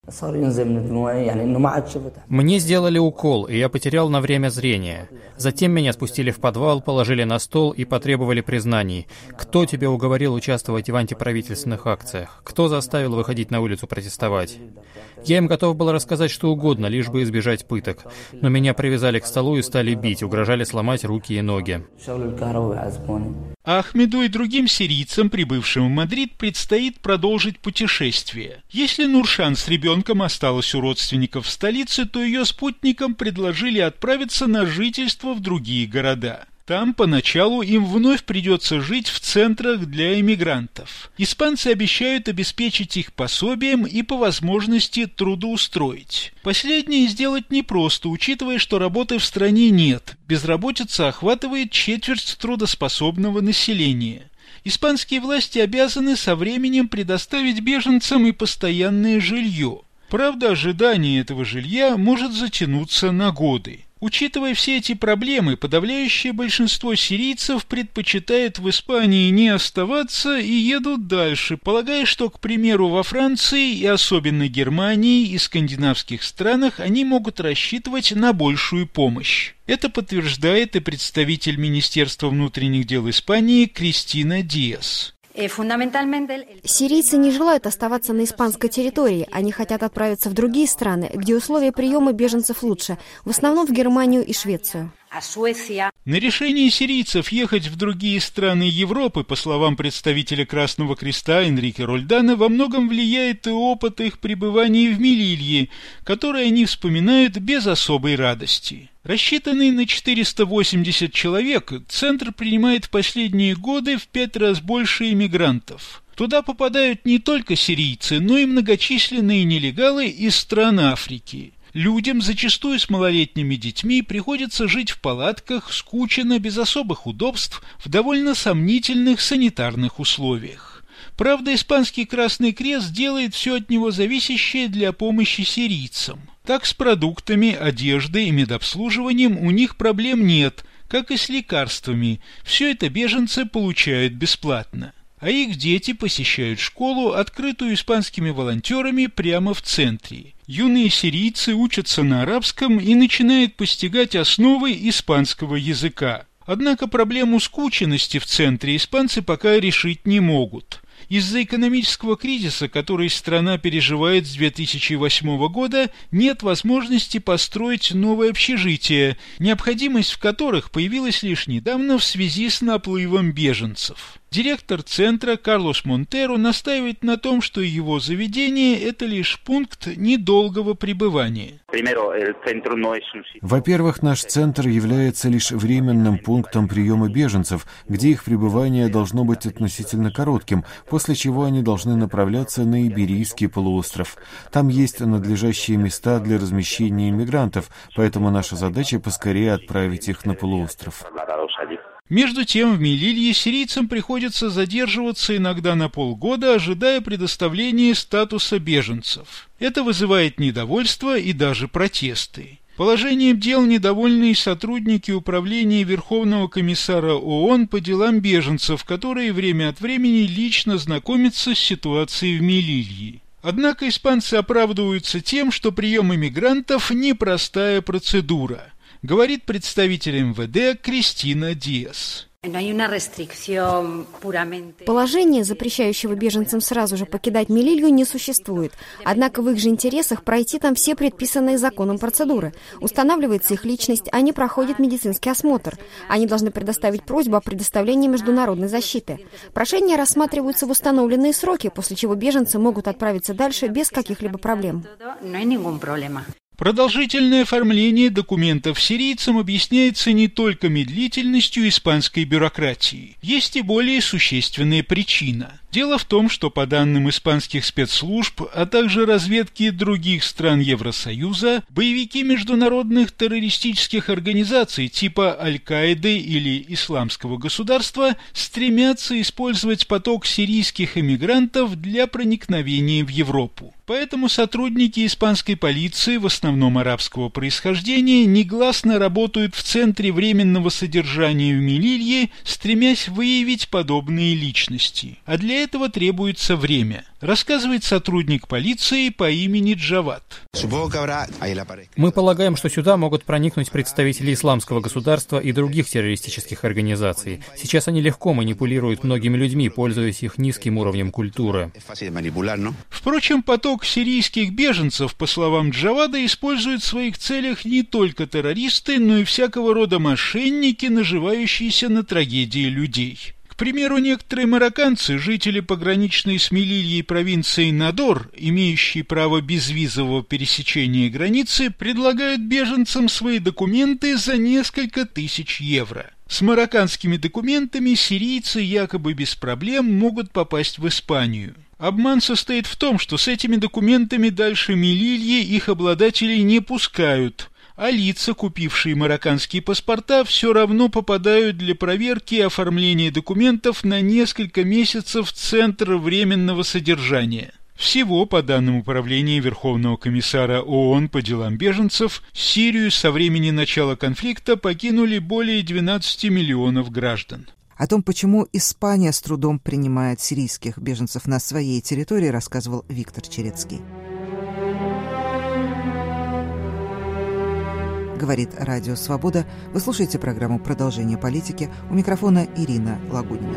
Мне сделали укол, и я потерял на время зрение. Затем меня спустили в подвал, положили на стол и потребовали признаний. Кто тебя уговорил участвовать в антиправительственных акциях? Кто заставил выходить на улицу протестовать? Я им готов был рассказать что угодно, лишь бы избежать пыток. Но меня привязали к столу и стали бить, угрожали сломать руки и ноги.
Ахмеду и другим сирийцам, прибывшим в Мадрид, предстоит продолжить путешествие. Если Нуршан с ребенком осталась у родственников в столице, то ее спутникам предложили отправиться на жительство в другие города. Там поначалу им вновь придется жить в центрах для эмигрантов. Испанцы обещают обеспечить их пособием и по возможности трудоустроить. Последнее сделать непросто, учитывая, что работы в стране нет. Безработица охватывает четверть трудоспособного населения. Испанские власти обязаны со временем предоставить беженцам и постоянное жилье. Правда, ожидание этого жилья может затянуться на годы. Учитывая все эти проблемы, подавляющее большинство сирийцев предпочитает в Испании не оставаться и едут дальше, полагая, что, к примеру, во Франции и особенно Германии и скандинавских странах они могут рассчитывать на большую помощь. Это подтверждает и представитель Министерства внутренних дел Испании Кристина Диас.
Сирийцы не желают оставаться на испанской территории, они хотят отправиться в другие страны, где условия приема беженцев лучше, в основном в Германию и Швецию.
На решение сирийцев ехать в другие страны Европы, по словам представителя Красного Креста Энрике Рольдана, во многом влияет и опыт их пребывания в Мелилье, который они вспоминают без особой радости. Рассчитанный на четыреста восемьдесят человек, центр принимает в последние годы в пять раз больше иммигрантов. Туда попадают не только сирийцы, но и многочисленные нелегалы из стран Африки. Людям, зачастую с малолетними детьми, приходится жить в палатках, скучно, без особых удобств, в довольно сомнительных санитарных условиях. Правда, испанский Красный Крест делает все от него зависящее для помощи сирийцам. Так с продуктами, одеждой и медобслуживанием у них проблем нет, как и с лекарствами. Все это беженцы получают бесплатно. А их дети посещают школу, открытую испанскими волонтерами, прямо в центре. Юные сирийцы учатся на арабском и начинают постигать основы испанского языка. Однако проблему скученности в центре испанцы пока решить не могут. Из-за экономического кризиса, который страна переживает с две тысячи восьмого года, нет возможности построить новые общежития, необходимость в которых появилась лишь недавно в связи с наплывом беженцев. Директор центра Карлос Монтеро настаивает на том, что его заведение – это лишь пункт недолгого пребывания.
Во-первых, наш центр является лишь временным пунктом приема беженцев, где их пребывание должно быть относительно коротким, после чего они должны направляться на Иберийский полуостров. Там есть надлежащие места для размещения иммигрантов, поэтому наша задача поскорее отправить их на полуостров.
Между тем, в Мелилье сирийцам приходится задерживаться иногда на полгода, ожидая предоставления статуса беженцев. Это вызывает недовольство и даже протесты. Положением дел недовольны и сотрудники Управления Верховного комиссара ООН по делам беженцев, которые время от времени лично знакомятся с ситуацией в Мелилье. Однако испанцы оправдываются тем, что прием иммигрантов – непростая процедура, говорит представитель эм вэ дэ Кристина Диас.
Положение, запрещающего беженцам сразу же покидать Мелилью, не существует. Однако в их же интересах пройти там все предписанные законом процедуры. Устанавливается их личность, они проходят медицинский осмотр. Они должны предоставить просьбу о предоставлении международной защиты. Прошения рассматриваются в установленные сроки, после чего беженцы могут отправиться дальше без каких-либо проблем.
Продолжительное оформление документов сирийцам объясняется не только медлительностью испанской бюрократии. Есть и более существенная причина. Дело в том, что по данным испанских спецслужб, а также разведки других стран Евросоюза, боевики международных террористических организаций типа Аль-Каиды или Исламского государства стремятся использовать поток сирийских эмигрантов для проникновения в Европу. Поэтому сотрудники испанской полиции, в основном арабского происхождения, негласно работают в Центре временного содержания в Мелилье, стремясь выявить подобные личности. А для этого требуется время, рассказывает сотрудник полиции по имени Джавад.
Мы полагаем, что сюда могут проникнуть представители исламского государства и других террористических организаций. Сейчас они легко манипулируют многими людьми, пользуясь их низким уровнем культуры.
Впрочем, поток сирийских беженцев, по словам Джавада, используют в своих целях не только террористы, но и всякого рода мошенники, наживающиеся на трагедии людей. К примеру, некоторые марокканцы, жители пограничной с Мелильей провинции Надор, имеющие право безвизового пересечения границы, предлагают беженцам свои документы за несколько тысяч евро. С марокканскими документами сирийцы якобы без проблем могут попасть в Испанию. Обман состоит в том, что с этими документами дальше Мелильи их обладателей не пускают, а лица, купившие марокканские паспорта, все равно попадают для проверки и оформления документов на несколько месяцев в Центр временного содержания. Всего, по данным Управления Верховного комиссара ООН по делам беженцев, Сирию со времени начала конфликта покинули более двенадцати миллионов граждан.
О том, почему Испания с трудом принимает сирийских беженцев на своей территории, рассказывал Виктор Черецкий. Говорит Радио Свобода. Вы слушаете программу «Продолжение политики». У микрофона Ирина Лагунина.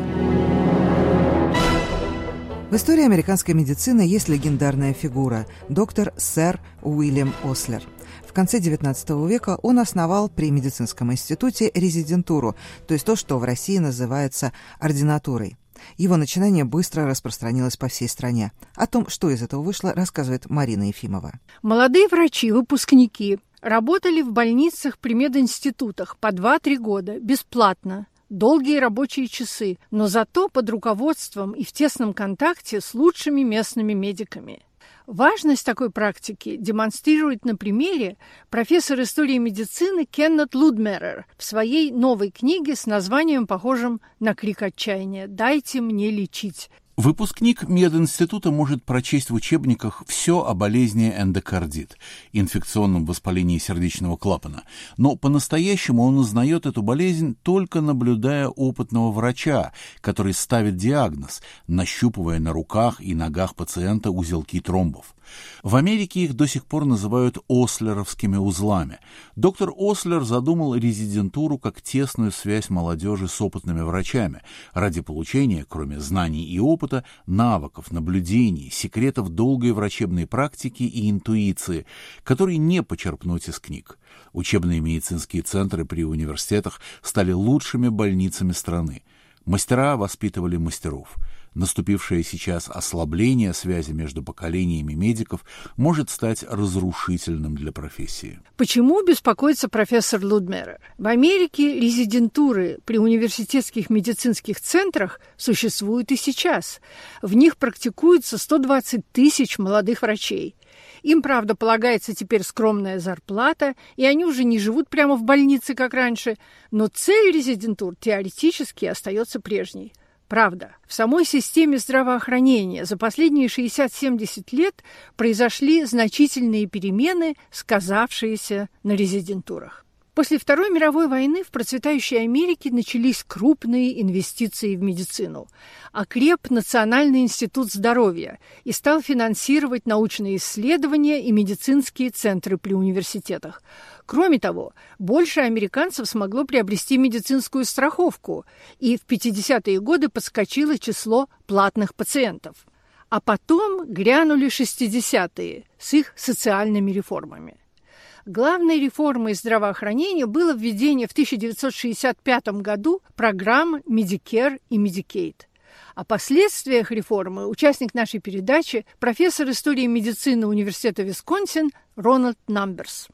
В истории американской медицины есть легендарная фигура – доктор сэр Уильям Ослер. В конце девятнадцатого века он основал при медицинском институте резидентуру, то есть то, что в России называется ординатурой. Его начинание быстро распространилось по всей стране. О том, что из этого вышло, рассказывает Марина Ефимова.
Молодые врачи, выпускники, работали в больницах при мединститутах по два-три года, бесплатно. Долгие рабочие часы, но зато под руководством и в тесном контакте с лучшими местными медиками. Важность такой практики демонстрирует на примере профессор истории медицины Кеннет Лудмерер в своей новой книге с названием, похожим на крик отчаяния «Дайте мне лечить».
Выпускник мединститута может прочесть в учебниках все о болезни эндокардит, инфекционном воспалении сердечного клапана, но по-настоящему он узнает эту болезнь, только наблюдая опытного врача, который ставит диагноз, нащупывая на руках и ногах пациента узелки тромбов. В Америке их до сих пор называют ослеровскими узлами. Доктор Ослер задумал резидентуру как тесную связь молодежи с опытными врачами ради получения, кроме знаний и опыта, навыков, наблюдений, секретов долгой врачебной практики и интуиции, которые не почерпнуть из книг. Учебные медицинские центры при университетах стали лучшими больницами страны. Мастера воспитывали мастеров. Наступившее сейчас ослабление связи между поколениями медиков может стать разрушительным для профессии.
Почему беспокоится профессор Лудмерер? В Америке резидентуры при университетских медицинских центрах существуют и сейчас. В них практикуется сто двадцать тысяч молодых врачей. Им, правда, полагается теперь скромная зарплата, и они уже не живут прямо в больнице, как раньше, но цель резидентур теоретически остается прежней. Правда, в самой системе здравоохранения за последние шестьдесят-семьдесят лет произошли значительные перемены, сказавшиеся на резидентурах. После Второй мировой войны в процветающей Америке начались крупные инвестиции в медицину. Окреп Национальный институт здоровья и стал финансировать научные исследования и медицинские центры при университетах. Кроме того, больше американцев смогло приобрести медицинскую страховку, и в пятидесятые годы подскочило число платных пациентов. А потом грянули шестидесятые с их социальными реформами. Главной реформой здравоохранения было введение в тысяча девятьсот шестьдесят пятом году программ Medicare и Medicaid. О последствиях реформы участник нашей передачи, профессор истории медицины Университета Висконсин Рональд Намберс.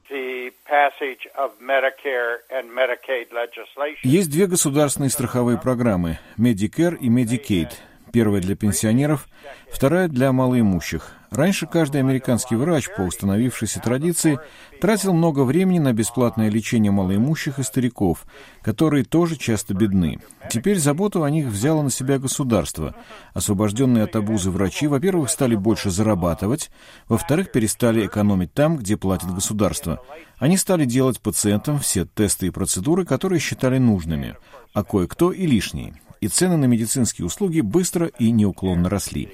Есть две государственные страховые программы – Medicare и Medicaid. Первая для пенсионеров, вторая для малоимущих. Раньше каждый американский врач, по установившейся традиции, тратил много времени на бесплатное лечение малоимущих и стариков, которые тоже часто бедны. Теперь заботу о них взяло на себя государство. Освобожденные от обузы врачи, во-первых, стали больше зарабатывать, во-вторых, перестали экономить там, где платит государство. Они стали делать пациентам все тесты и процедуры, которые считали нужными, а кое-кто и лишние. И цены на медицинские услуги быстро и неуклонно росли.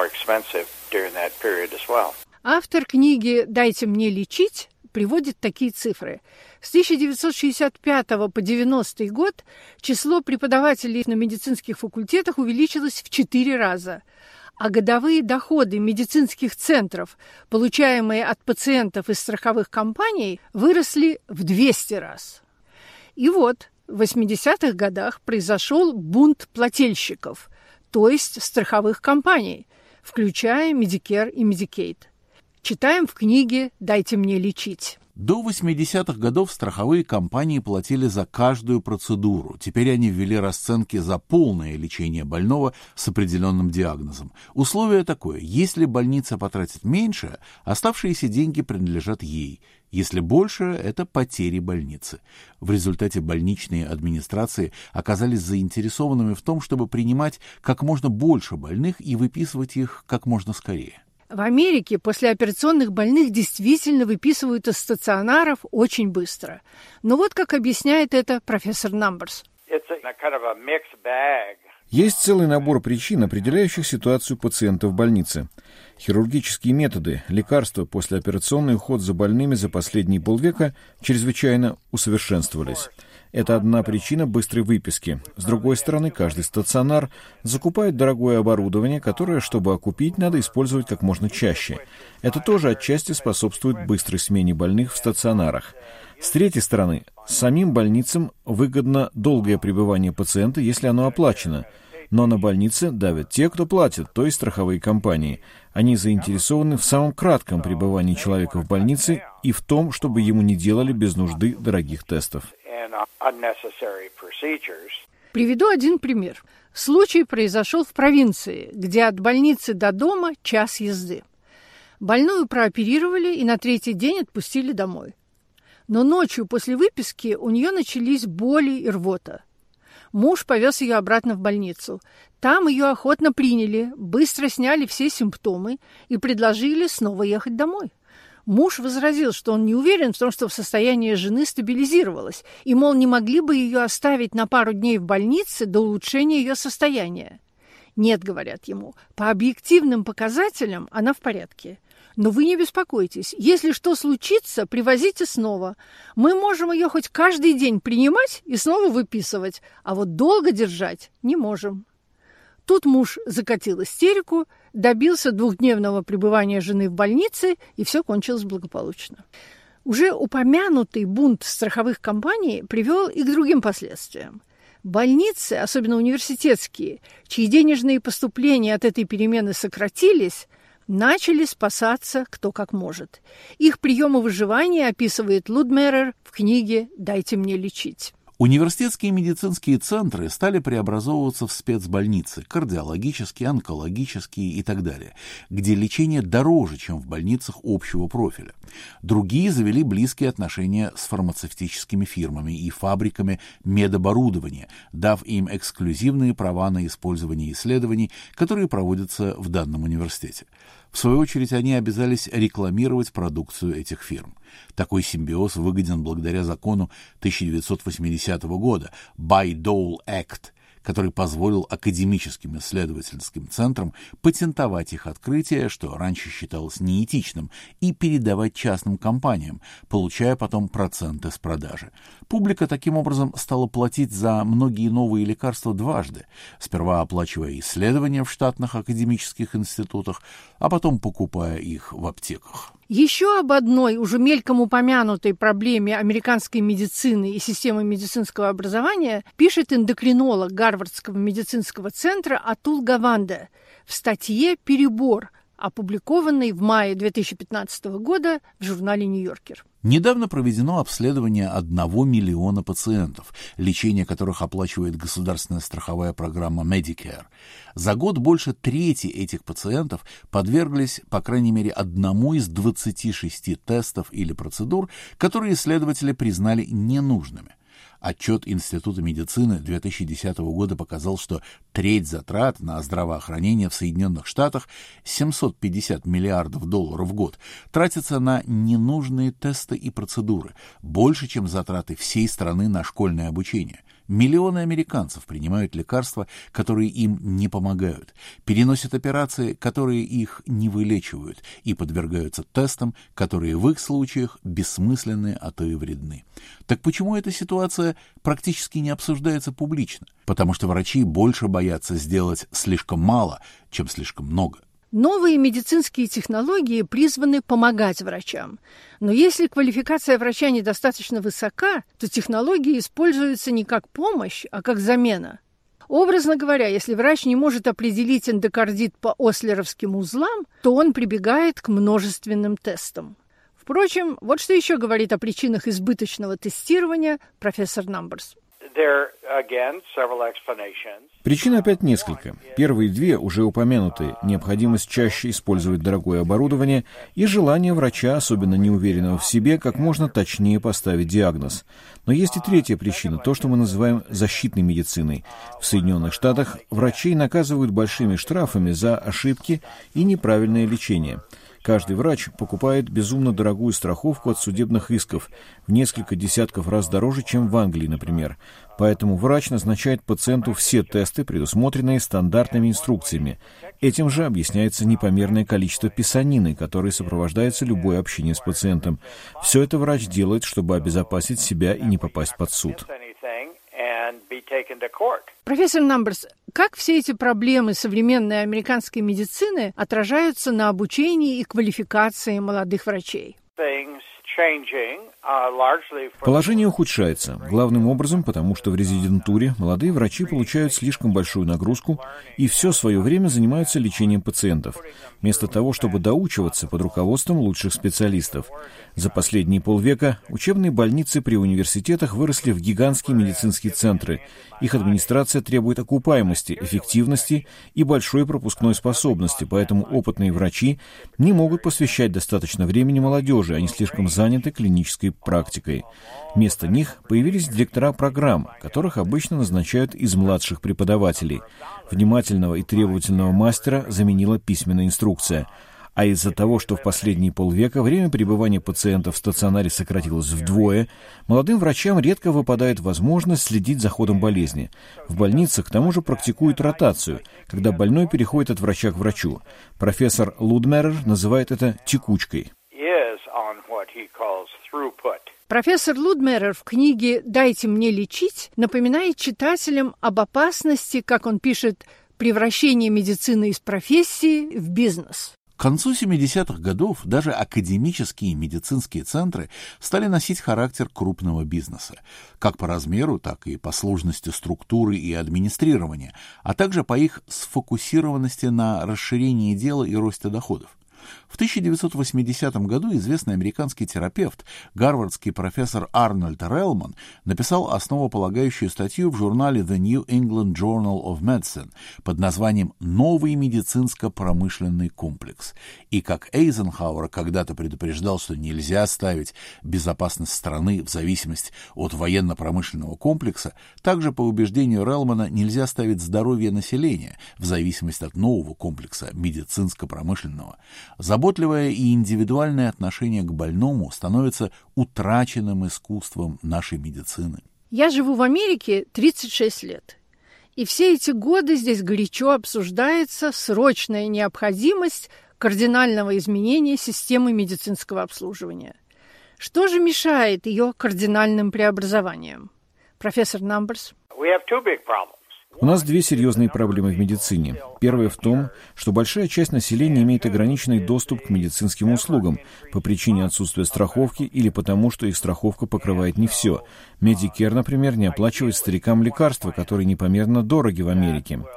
Автор книги «Дайте мне лечить» приводит такие цифры. С тысяча девятьсот шестьдесят пятого по девяностый год число преподавателей на медицинских факультетах увеличилось в четыре раза, а годовые доходы медицинских центров, получаемые от пациентов из страховых компаний, выросли в двести раз. И вот, в восьмидесятых годах произошел бунт плательщиков, то есть страховых компаний, включая Medicare и Medicaid. Читаем в книге «Дайте мне лечить».
До восьмидесятых годов страховые компании платили за каждую процедуру. Теперь они ввели расценки за полное лечение больного с определенным диагнозом. Условие такое: если больница потратит меньше, оставшиеся деньги принадлежат ей. Если больше, это потери больницы. В результате больничные администрации оказались заинтересованными в том, чтобы принимать как можно больше больных и выписывать их как можно скорее.
В Америке послеоперационных больных действительно выписывают из стационаров очень быстро. Но вот как объясняет это профессор Намберс.
Есть целый набор причин, определяющих ситуацию пациента в больнице. Хирургические методы, лекарства, послеоперационный уход за больными за последние полвека чрезвычайно усовершенствовались. Это одна причина быстрой выписки. С другой стороны, каждый стационар закупает дорогое оборудование, которое, чтобы окупить, надо использовать как можно чаще. Это тоже отчасти способствует быстрой смене больных в стационарах. С третьей стороны, самим больницам выгодно долгое пребывание пациента, если оно оплачено. Но на больницы давят те, кто платит, то есть страховые компании. Они заинтересованы в самом кратком пребывании человека в больнице и в том, чтобы ему не делали без нужды дорогих тестов.
Приведу один пример. Случай произошел в провинции, где от больницы до дома час езды. Больную прооперировали и на третий день отпустили домой. Но ночью после выписки у нее начались боли и рвота. Муж повез ее обратно в больницу. Там ее охотно приняли, быстро сняли все симптомы и предложили снова ехать домой. Муж возразил, что он не уверен в том, что состояние жены стабилизировалось, и, мол, не могли бы ее оставить на пару дней в больнице до улучшения ее состояния. Нет, говорят ему, по объективным показателям она в порядке. Но вы не беспокойтесь, если что случится, привозите снова. Мы можем ее хоть каждый день принимать и снова выписывать, а вот долго держать не можем. Тут муж закатил истерику, добился двухдневного пребывания жены в больнице, и все кончилось благополучно. Уже упомянутый бунт страховых компаний привел и к другим последствиям. Больницы, особенно университетские, чьи денежные поступления от этой перемены сократились, начали спасаться кто как может. Их приемы выживания описывает Людмерер в книге «Дайте мне лечить».
Университетские медицинские центры стали преобразовываться в спецбольницы, кардиологические, онкологические и так далее, где лечение дороже, чем в больницах общего профиля. Другие завели близкие отношения с фармацевтическими фирмами и фабриками медоборудования, дав им эксклюзивные права на использование исследований, которые проводятся в данном университете. В свою очередь, они обязались рекламировать продукцию этих фирм. Такой симбиоз выгоден благодаря закону тысяча девятьсот восьмидесятого года Bayh-Dole Act, который позволил академическим исследовательским центрам патентовать их открытия, что раньше считалось неэтичным, и передавать частным компаниям, получая потом проценты с продажи. Публика таким образом стала платить за многие новые лекарства дважды, сперва оплачивая исследования в штатных академических институтах, а потом покупая их в аптеках.
Еще об одной уже мельком упомянутой проблеме американской медицины и системы медицинского образования пишет эндокринолог Гарвардского медицинского центра Атул Гаванде в статье «Перебор», опубликованной в мае две тысячи пятнадцатого года в журнале «Нью-Йоркер».
Недавно проведено обследование одного миллиона пациентов, лечение которых оплачивает государственная страховая программа Medicare. За год больше трети этих пациентов подверглись, по крайней мере, одному из двадцати шести тестов или процедур, которые исследователи признали ненужными. Отчет Института медицины две тысячи десятого года показал, что треть затрат на здравоохранение в Соединенных Штатах, семьсот пятьдесят миллиардов долларов в год, тратится на ненужные тесты и процедуры, больше, чем затраты всей страны на школьное обучение. Миллионы американцев принимают лекарства, которые им не помогают, переносят операции, которые их не вылечивают, и подвергаются тестам, которые в их случаях бессмысленны, а то и вредны. Так почему эта ситуация практически не обсуждается публично? Потому что врачи больше боятся сделать слишком мало, чем слишком много.
Новые медицинские технологии призваны помогать врачам. Но если квалификация врача недостаточно высока, то технологии используются не как помощь, а как замена. Образно говоря, если врач не может определить эндокардит по ослеровским узлам, то он прибегает к множественным тестам. Впрочем, вот что еще говорит о причинах избыточного тестирования профессор Намберс.
Причин опять несколько. Первые две уже упомянуты: необходимость чаще использовать дорогое оборудование и желание врача, особенно неуверенного в себе, как можно точнее поставить диагноз. Но есть и третья причина, то, что мы называем защитной медициной. В Соединенных Штатах врачей наказывают большими штрафами за ошибки и неправильное лечение. Каждый врач покупает безумно дорогую страховку от судебных исков, в несколько десятков раз дороже, чем в Англии, например. Поэтому врач назначает пациенту все тесты, предусмотренные стандартными инструкциями. Этим же объясняется непомерное количество писанины, которое сопровождается любое общение с пациентом. Все это врач делает, чтобы обезопасить себя и не попасть под суд.
Профессор Намберс, как все эти проблемы современной американской медицины отражаются на обучении и квалификации молодых врачей?
Положение ухудшается, главным образом, потому что в резидентуре молодые врачи получают слишком большую нагрузку и все свое время занимаются лечением пациентов, вместо того, чтобы доучиваться под руководством лучших специалистов. За последние полвека учебные больницы при университетах выросли в гигантские медицинские центры. Их администрация требует окупаемости, эффективности и большой пропускной способности, поэтому опытные врачи не могут посвящать достаточно времени молодежи, они слишком заняты клинической практикой. Вместо них появились директора программ, которых обычно назначают из младших преподавателей. Внимательного и требовательного мастера заменила письменная инструкция. А из-за того, что в последние полвека время пребывания пациентов в стационаре сократилось вдвое, молодым врачам редко выпадает возможность следить за ходом болезни. В больницах к тому же практикуют ротацию, когда больной переходит от врача к врачу. Профессор Лудмерер называет это текучкой.
Профессор Лудмерер в книге «Дайте мне лечить» напоминает читателям об опасности, как он пишет, превращения медицины из профессии в бизнес.
К концу семидесятых годов даже академические медицинские центры стали носить характер крупного бизнеса, как по размеру, так и по сложности структуры и администрирования, а также по их сфокусированности на расширении дела и росте доходов. В тысяча девятьсот восьмидесятом году известный американский терапевт, гарвардский профессор Арнольд Релман, написал основополагающую статью в журнале The New England Journal of Medicine под названием «Новый медицинско-промышленный комплекс». И как Эйзенхауэр когда-то предупреждал, что нельзя ставить безопасность страны в зависимость от военно-промышленного комплекса, также, по убеждению Релмана, нельзя ставить здоровье населения в зависимость от нового комплекса медицинско-промышленного. Заботливое и индивидуальное отношение к больному становится утраченным искусством нашей медицины.
Я живу в Америке тридцать шесть лет. И все эти годы здесь горячо обсуждается срочная необходимость кардинального изменения системы медицинского обслуживания. Что же мешает ее кардинальным преобразованиям? Профессор Намберс.
У нас две серьезные проблемы в медицине. Первая в том, что большая часть населения имеет ограниченный доступ к медицинским услугам по причине отсутствия страховки или потому, что их страховка покрывает не все. Medicare, например, не оплачивает старикам лекарства, которые непомерно дороги в Америке.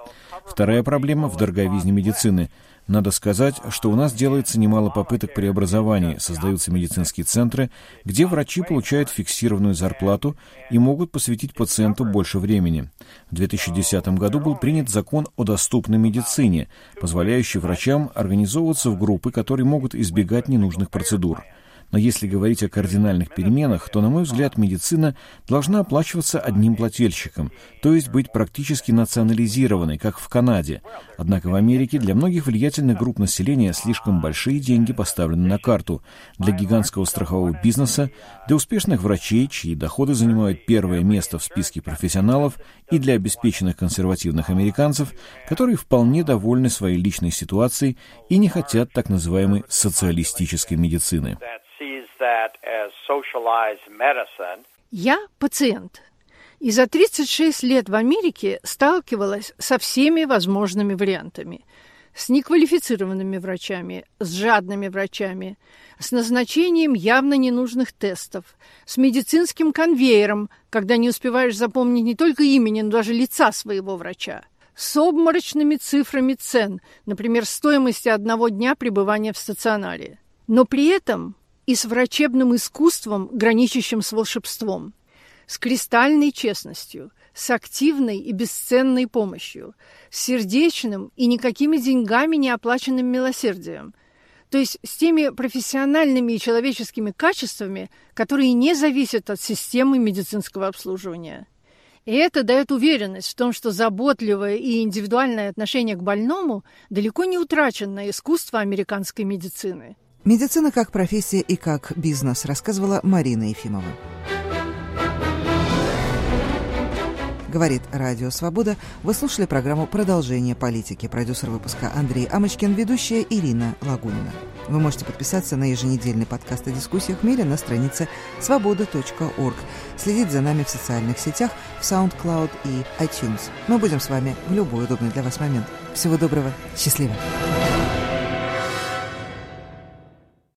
Вторая проблема в дороговизне медицины. Надо сказать, что у нас делается немало попыток преобразования, создаются медицинские центры, где врачи получают фиксированную зарплату и могут посвятить пациенту больше времени. В две тысячи десятом году был принят закон о доступной медицине, позволяющий врачам организовываться в группы, которые могут избегать ненужных процедур. Но если говорить о кардинальных переменах, то, на мой взгляд, медицина должна оплачиваться одним плательщиком, то есть быть практически национализированной, как в Канаде. Однако в Америке для многих влиятельных групп населения слишком большие деньги поставлены на карту. Для гигантского страхового бизнеса, для успешных врачей, чьи доходы занимают первое место в списке профессионалов, и для обеспеченных консервативных американцев, которые вполне довольны своей личной ситуацией и не хотят так называемой социалистической медицины.
Я пациент. И за тридцать шесть лет в Америке сталкивалась со всеми возможными вариантами. С неквалифицированными врачами, с жадными врачами, с назначением явно ненужных тестов, с медицинским конвейером, когда не успеваешь запомнить не только имени, но даже лица своего врача, с обморочными цифрами цен, например, стоимости одного дня пребывания в стационаре. Но при этом и с врачебным искусством, граничащим с волшебством, с кристальной честностью, с активной и бесценной помощью, с сердечным и никакими деньгами не оплаченным милосердием, то есть с теми профессиональными и человеческими качествами, которые не зависят от системы медицинского обслуживания. И это дает уверенность в том, что заботливое и индивидуальное отношение к больному далеко не утраченное искусство американской медицины.
Медицина как профессия и как бизнес, рассказывала Марина Ефимова. Говорит Радио Свобода. Вы слушали программу «Продолжение политики». Продюсер выпуска Андрей Амочкин, ведущая Ирина Лагунина. Вы можете подписаться на еженедельный подкаст о дискуссиях в мире на странице свобода точка орг. Следить за нами в социальных сетях, в SoundCloud и iTunes. Мы будем с вами в любой удобный для вас момент. Всего доброго. Счастливо.